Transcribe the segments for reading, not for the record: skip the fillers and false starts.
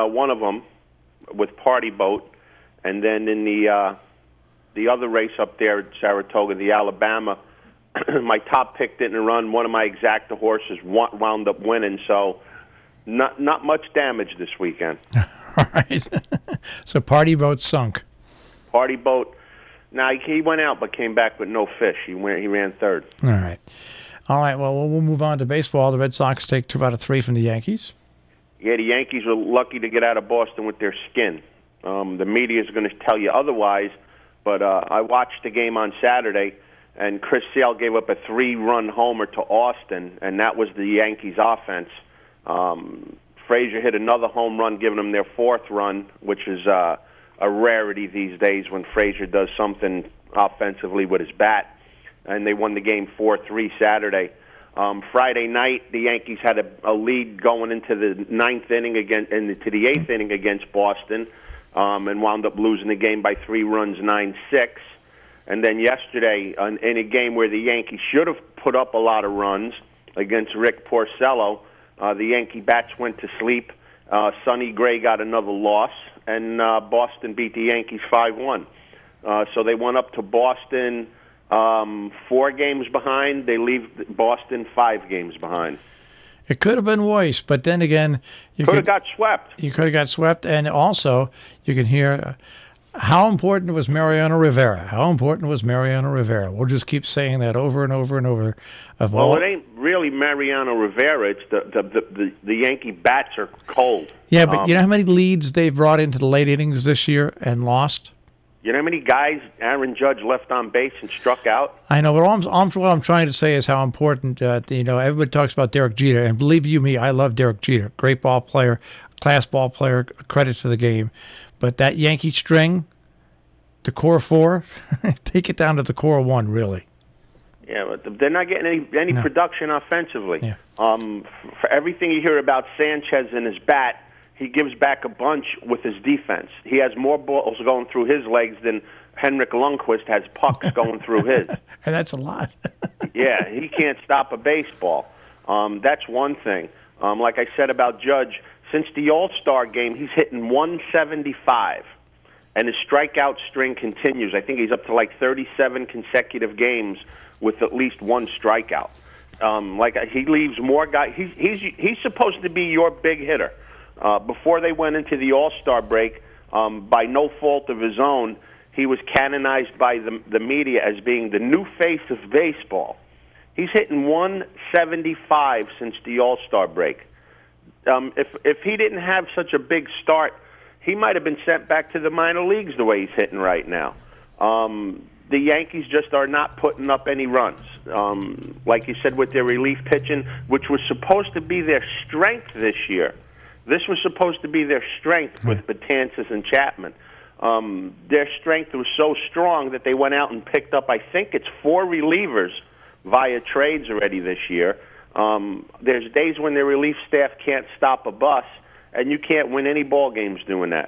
one of them with Party Boat, and then in the other race up there at Saratoga, the Alabama, my top pick didn't run. One of my exacta horses wound up winning, so not much damage this weekend. All right. So Party Boat sunk. Party Boat. Now, he went out but came back with no fish. He ran third. All right. Well, we'll move on to baseball. The Red Sox take 2 out of 3 from the Yankees. Yeah, the Yankees were lucky to get out of Boston with their skin. The media is going to tell you otherwise, but I watched the game on Saturday, and Chris Sale gave up a 3-run homer to Austin, and that was the Yankees' offense. Frazier hit another home run, giving them their 4th run, which is a rarity these days when Frazier does something offensively with his bat. And they won the game 4-3 Saturday. Friday night, the Yankees had a lead going into the 9th inning into the 8th inning against Boston, and wound up losing the game by 3 runs, 9-6. And then yesterday, in a game where the Yankees should have put up a lot of runs against Rick Porcello, the Yankee bats went to sleep. Sonny Gray got another loss, and Boston beat the Yankees 5-1. So they went up to Boston 4 games behind. They leave Boston 5 games behind. It could have been worse, but then again, you could have got swept. You could have got swept, and also you can hear how important was Mariano Rivera. How important was Mariano Rivera? We'll just keep saying that over and over and over. Well, it ain't really Mariano Rivera. It's the Yankee bats are cold. Yeah, but you know how many leads they've brought into the late innings this year and lost? You know how many guys Aaron Judge left on base and struck out? I know, but what I'm trying to say is how important, everybody talks about Derek Jeter, and believe you me, I love Derek Jeter. Great ball player, class ball player, credit to the game. But that Yankee string, the core 4, take it down to the core 1, really. Yeah, but they're not getting any production offensively. Yeah. For everything you hear about Sanchez and his bat, he gives back a bunch with his defense. He has more balls going through his legs than Henrik Lundqvist has pucks going through his. And that's a lot. Yeah, he can't stop a baseball. That's one thing. Like I said about Judge, since the All-Star game, he's hitting 175, and his strikeout string continues. I think he's up to like 37 consecutive games with at least 1 strikeout. He leaves more guys. He's supposed to be your big hitter. Before they went into the All-Star break, by no fault of his own, he was canonized by the media as being the new face of baseball. He's hitting 175 since the All-Star break. If he didn't have such a big start, he might have been sent back to the minor leagues the way he's hitting right now. The Yankees just are not putting up any runs. Like you said, with their relief pitching, which was supposed to be their strength this year. This was supposed to be their strength with Betances and Chapman. Their strength was so strong that they went out and picked up, I think it's 4 relievers via trades already this year. There's days when their relief staff can't stop a bus, and you can't win any ball games doing that.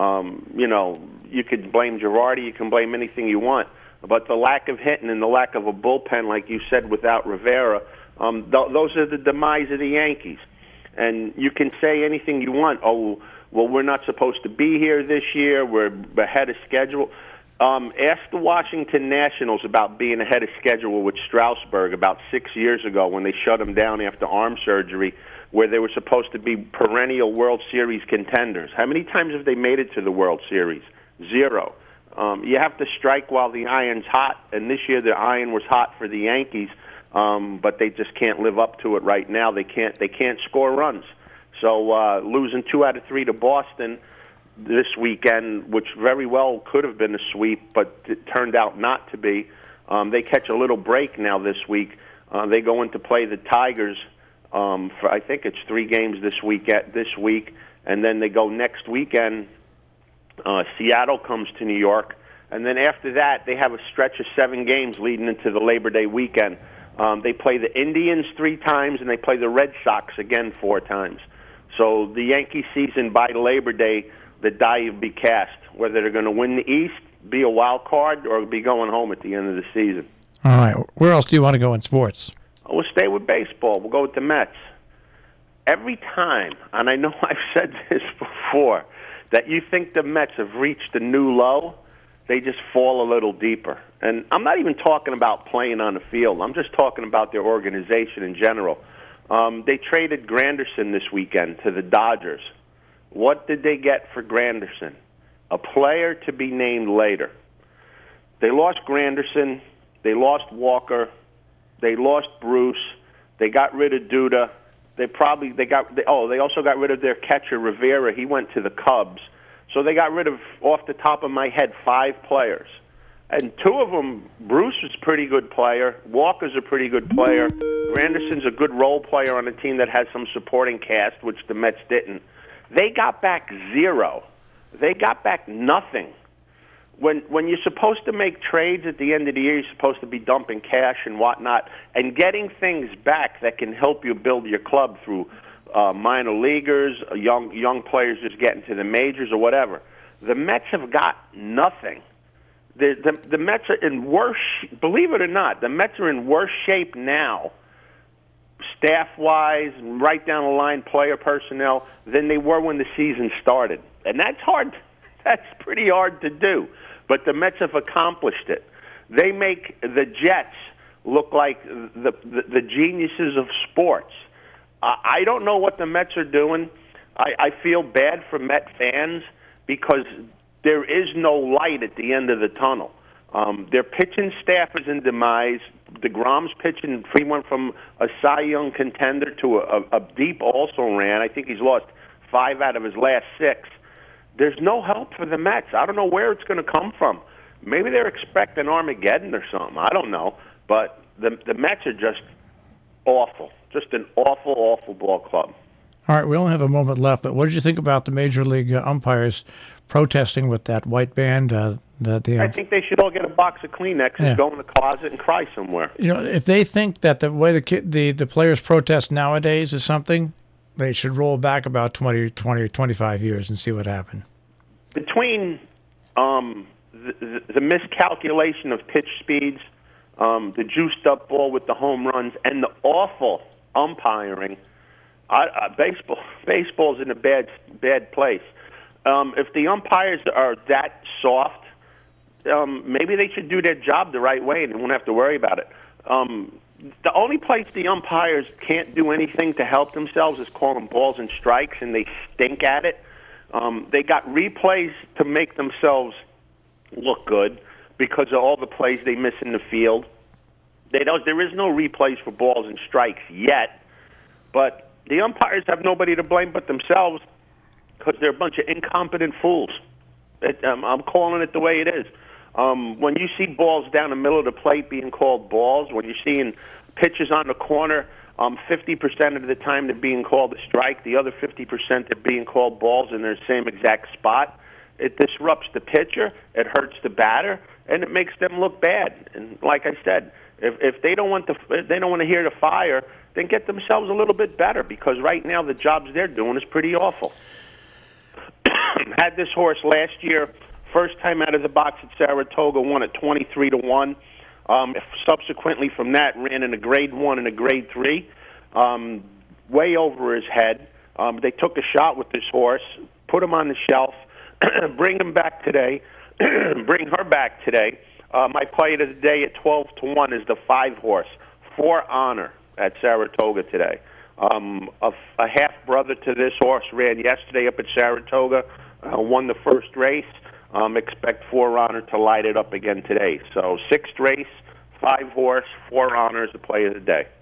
You could blame Girardi, you can blame anything you want, but the lack of hitting and the lack of a bullpen, like you said, without Rivera, those are the demise of the Yankees. And you can say anything you want. Oh, well, we're not supposed to be here this year. We're ahead of schedule. Ask the Washington Nationals about being ahead of schedule with Strasburg about 6 years ago when they shut him down after arm surgery, where they were supposed to be perennial World Series contenders. How many times have they made it to the World Series? 0. You have to strike while the iron's hot, and this year the iron was hot for the Yankees. But they just can't live up to it right now. They can't score runs. So losing 2 out of 3 to Boston this weekend, which very well could have been a sweep, but it turned out not to be. They catch a little break now this week. They go in to play the Tigers for I think it's 3 games this week, and then they go next weekend. Seattle comes to New York, and then after that they have a stretch of 7 games leading into the Labor Day weekend. They play the Indians 3 times, and they play the Red Sox again 4 times. So the Yankee season by Labor Day, the die will be cast, whether they're going to win the East, be a wild card, or be going home at the end of the season. All right. Where else do you want to go in sports? We'll stay with baseball. We'll go with the Mets. every time, and I know I've said this before, that you think the Mets have reached a new low, they just fall a little deeper. And I'm not even talking about playing on the field. I'm just talking about their organization in general. They traded Granderson this weekend to the Dodgers. What did they get for Granderson? A player to be named later. They lost Granderson. They lost Walker. They lost Bruce. They got rid of Duda. They also got rid of their catcher Rivera. He went to the Cubs. So they got rid of, off the top of my head, 5 players. And 2 of them, Bruce was a pretty good player. Walker's a pretty good player. Granderson's a good role player on a team that has some supporting cast, which the Mets didn't. They got back 0. They got back nothing. When you're supposed to make trades at the end of the year, you're supposed to be dumping cash and whatnot and getting things back that can help you build your club through minor leaguers, young players just getting to the majors or whatever. The Mets have got nothing. The Mets are in worse, believe it or not, the Mets are in worse shape now, staff-wise, right down the line, player personnel, than they were when the season started. And that's hard. That's pretty hard to do. But the Mets have accomplished it. They make the Jets look like the geniuses of sports. I don't know what the Mets are doing. I feel bad for Met fans because there is no light at the end of the tunnel. Their pitching staff is in demise. DeGrom's pitching, he went from a Cy Young contender to a deep also ran. I think he's lost 5 out of his last 6. There's no help for the Mets. I don't know where it's going to come from. Maybe they're expecting Armageddon or something. I don't know. But the Mets are just awful. Just an awful, awful ball club. All right, we only have a moment left, but what did you think about the Major League umpires protesting with that white band? I think they should all get a box of Kleenex and go in the closet and cry somewhere. You know, if they think that the way the players protest nowadays is something, they should roll back about 20 or 25 years and see what happened. Between the miscalculation of pitch speeds, the juiced-up ball with the home runs, and the awful umpiring, baseball's in a bad place. If the umpires are that soft, maybe they should do their job the right way and they won't have to worry about it. The only place the umpires can't do anything to help themselves is call them balls and strikes, and they stink at it. They got replays to make themselves look good because of all the plays they miss in the field. There is no replays for balls and strikes yet, but the umpires have nobody to blame but themselves because they're a bunch of incompetent fools. I'm calling it the way it is. When you see balls down the middle of the plate being called balls, when you're seeing pitches on the corner, 50% of the time they're being called a strike, the other 50% they're being called balls in their same exact spot. It disrupts the pitcher, it hurts the batter, and it makes them look bad. And like I said, if they don't want to hear the fire, then get themselves a little bit better because right now the jobs they're doing is pretty awful. Had this horse last year, first time out of the box at Saratoga, won at 23-1. Subsequently from that, ran in a grade 1 and a grade 3, way over his head. They took a shot with this horse, put him on the shelf, bring him back today, bring her back today. My play of the day at 12-1 is the 5 horse, For Honor, at Saratoga today. A half-brother to this horse ran yesterday up at Saratoga, won the first race. Expect For Honor to light it up again today. So 6th race, 5 horse, For Honor is the play of the day.